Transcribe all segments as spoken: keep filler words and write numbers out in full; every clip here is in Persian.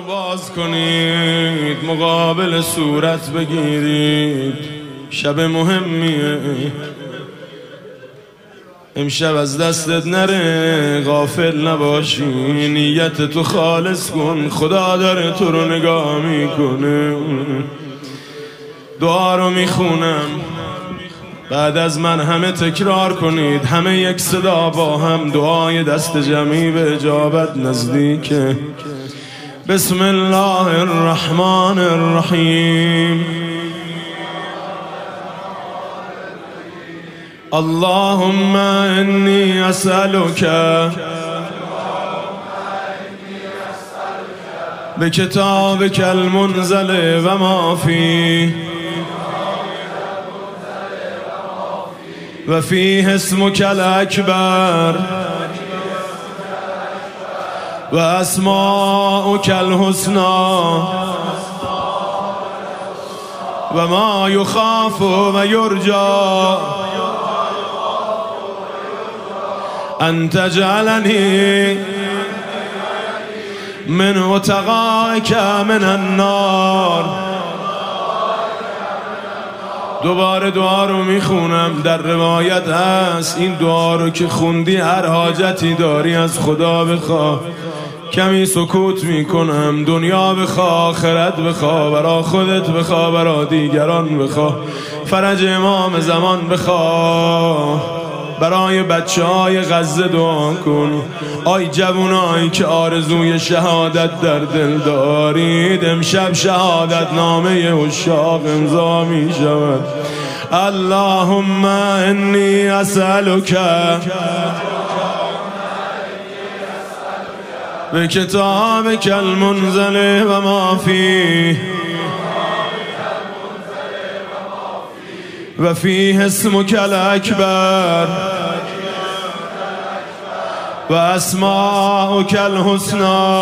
باز کنید، مقابل صورت بگیرید. شب مهمیه، امشب از دستت نره، غافل نباشی، نیت تو خالص کن، خدا داره تو رو نگاه میکنه. دعا رو میخونم، بعد از من همه تکرار کنید، همه یک صدا با هم. دعای دست جمعی به اجابت نزدیکه. بسم الله الرحمن الرحیم. اللهم انی اسألک بکتابک المنزل و ما فیه و فیه اسمک الاکبر و اسماؤک الحسنی و ما یخاف و یرجا ان تجعلنی من اتقائک من النار. دوباره دعا رو میخونم. در روایت هست این دعا رو که خوندی هر حاجتی داری از خدا بخواه. کمی سکوت میکنم. دنیا بخواه، آخرت بخواه، برا خودت بخواه، برا دیگران بخواه، فرج امام زمان بخواه، برای بچه های غزه دعا کن. آی جوانایی که آرزوی شهادت در دل دارید، امشب شهادت نامه عشاق امضا می شود. اللهم انی اسألک بکتابک المنزل و ما فیه و فیه اسمک الاکبر و اسماؤک الحسنی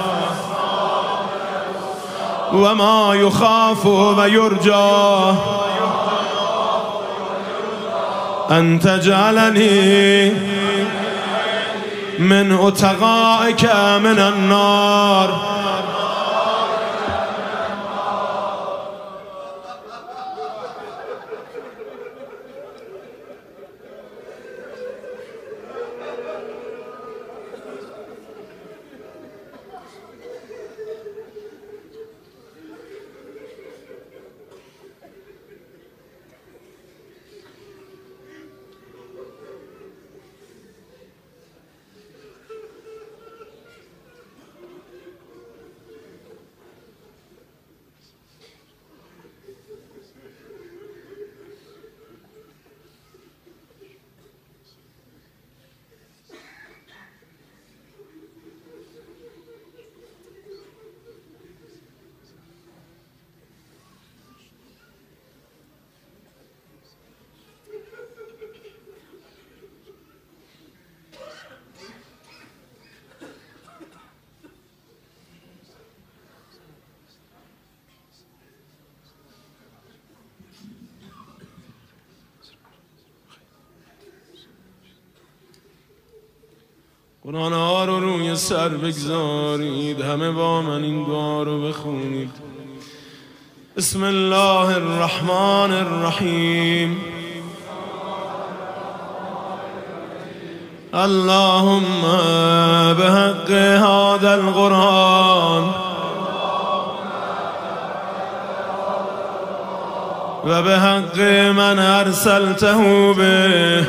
و ما یخاف و یرجا ان تجعلنی من اتقائک من النار. قرآن ها رو روی سر بگذارید، همه با من این دعا رو بخونید. بسم الله الرحمن الرحیم. اللهم بحق هذا القرآن و بحق من ارسلته به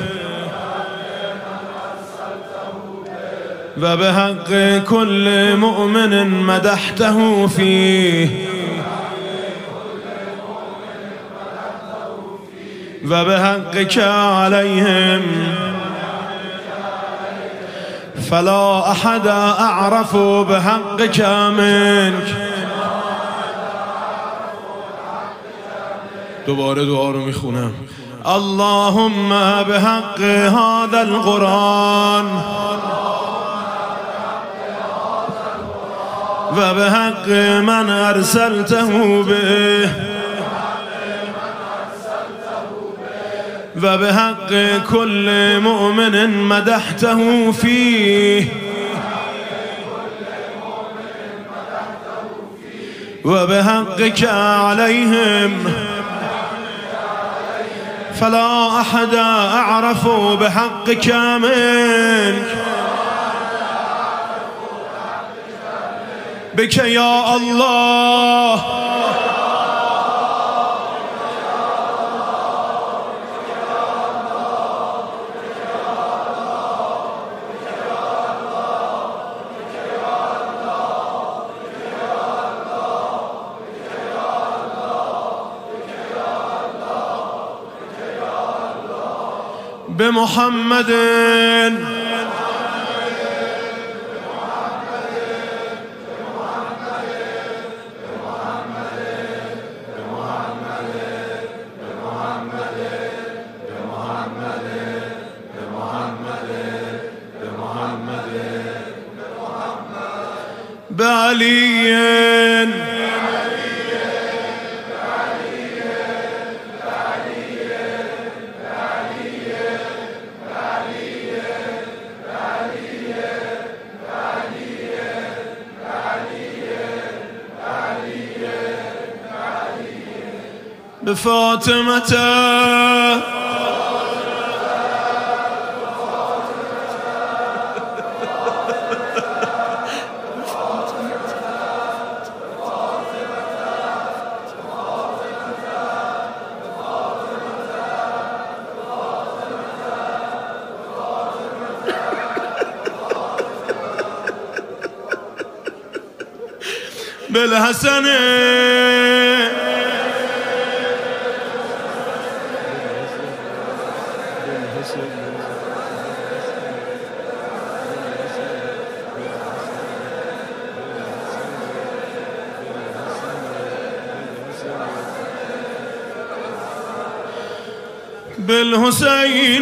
و بحق كل مؤمن مدحته فيه و بحقك عليهم فلا احد اعرف بحقك منك. دوباره دعا رو میخونم. اللهم بحق هذا القرآن و بحق من ارسلته به و بحق كل مؤمن مدحته فيه وبحقك عليهم فلا أحد أعرف بحقك منك بك يا الله بمحمد بعلي بفاطمة بالحسن بالحسين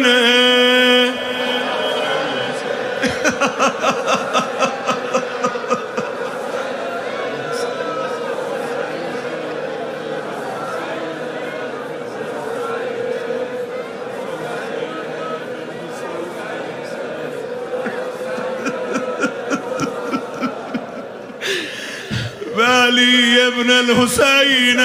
بعلي ابن الحسين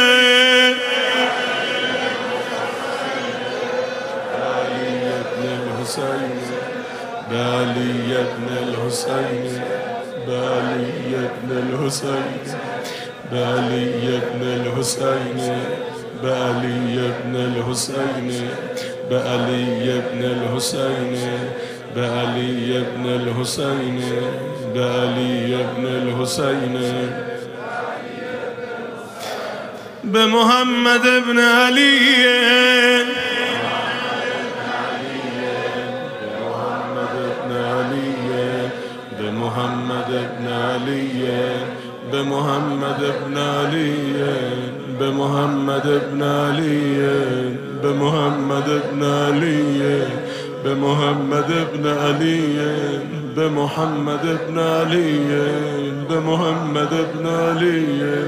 بعلي ابن الحسين بعلي ابن الحسين بعلي ابن الحسين بعلي ابن الحسين بعلي ابن الحسين بعلي ابن الحسين بعلي ابن الحسين بمحمد ابن علي بمحمد ابن علي بمحمد ابن علي بمحمد ابن علي بمحمد ابن علي بمحمد ابن علي بمحمد ابن علي بمحمد ابن علي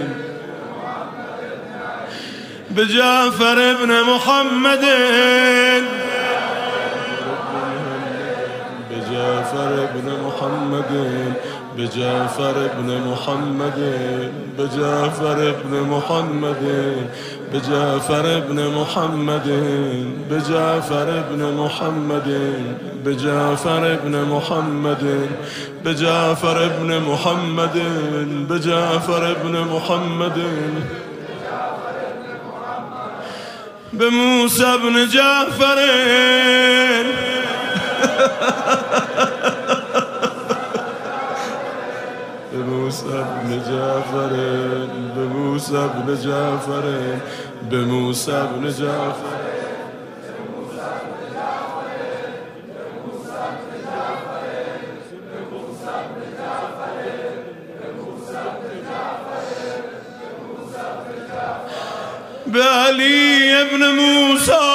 بجعفر ابن محمد بجعفر ابن محمد بجعفر ابن محمد بجعفر ابن محمد بجعفر ابن محمد بجعفر ابن محمد بجعفر ابن محمد بجعفر ابن محمد بجعفر ابن محمد بموسى ابن جعفر بموسى بن جعفر بموسى بن جعفر بموسى بن جعفر بعلي ابن موسى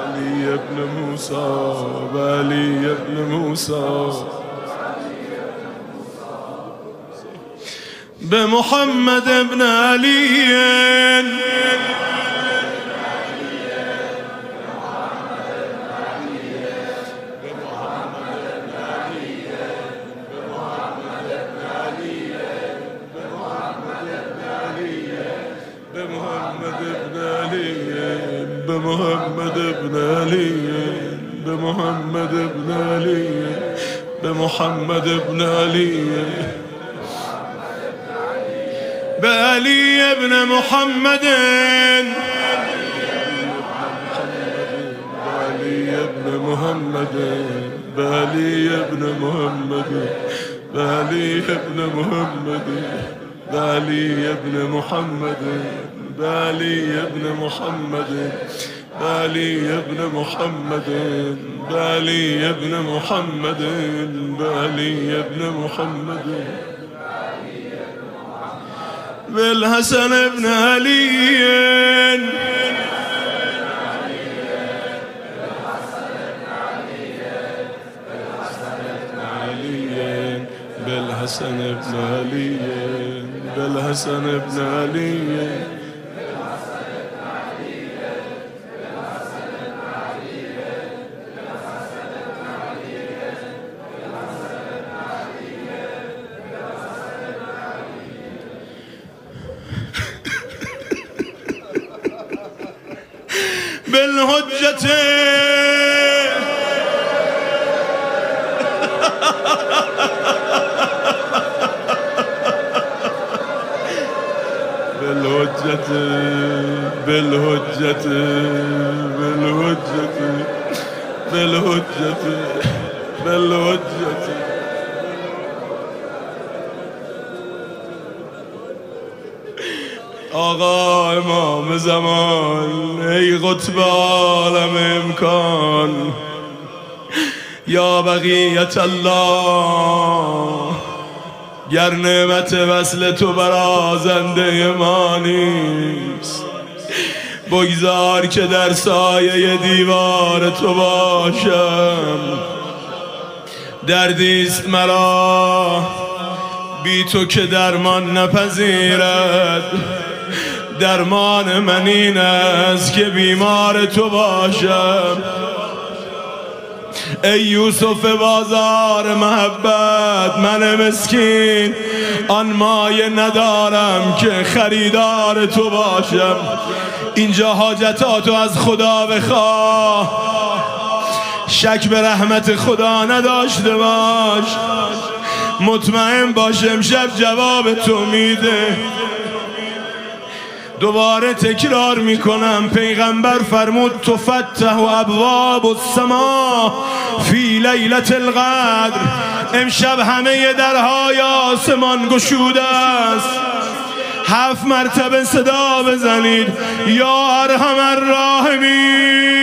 بعلي ابن موسى به محمد ابن علی بمحمد ابن علي بمحمد ابن علي بمحمد ابن علي بعلي ابن محمد بعلي ابن محمد بعلي ابن محمد بعلي ابن محمد بعلي ابن محمد بعلي ابن محمد بعلي ابن محمد بعلي ابن محمد بعلي ابن محمد بالحسن ابن علي بالحسن ابن علي بالحسن ابن علي بالحجة بالحجة بالحجة بالحجة بالحجة بالحجة آقا امام زمان ای قطب عالم امکان یا بقیت الله گر نعمت وصل تو برازنده ما نیست بگذار که در سایه دیوار تو باشم دردیست مرا بی تو که درمان نپذیرد درمان من این است که بیمار تو باشم ای یوسف بازار محبت من مسکین آن مایه ندارم که خریدار تو باشم اینجا حاجتاتو از خدا بخواه شک به رحمت خدا نداشته باش مطمئن باش امشب جواب تو میده دوباره تکرار میکنم پیغمبر فرمود تفتح و ابواب السما فی لیلة القدر امشب همه درهای آسمان گشوده است هفت مرتبه صدا بزنید یا ارحم الراحمین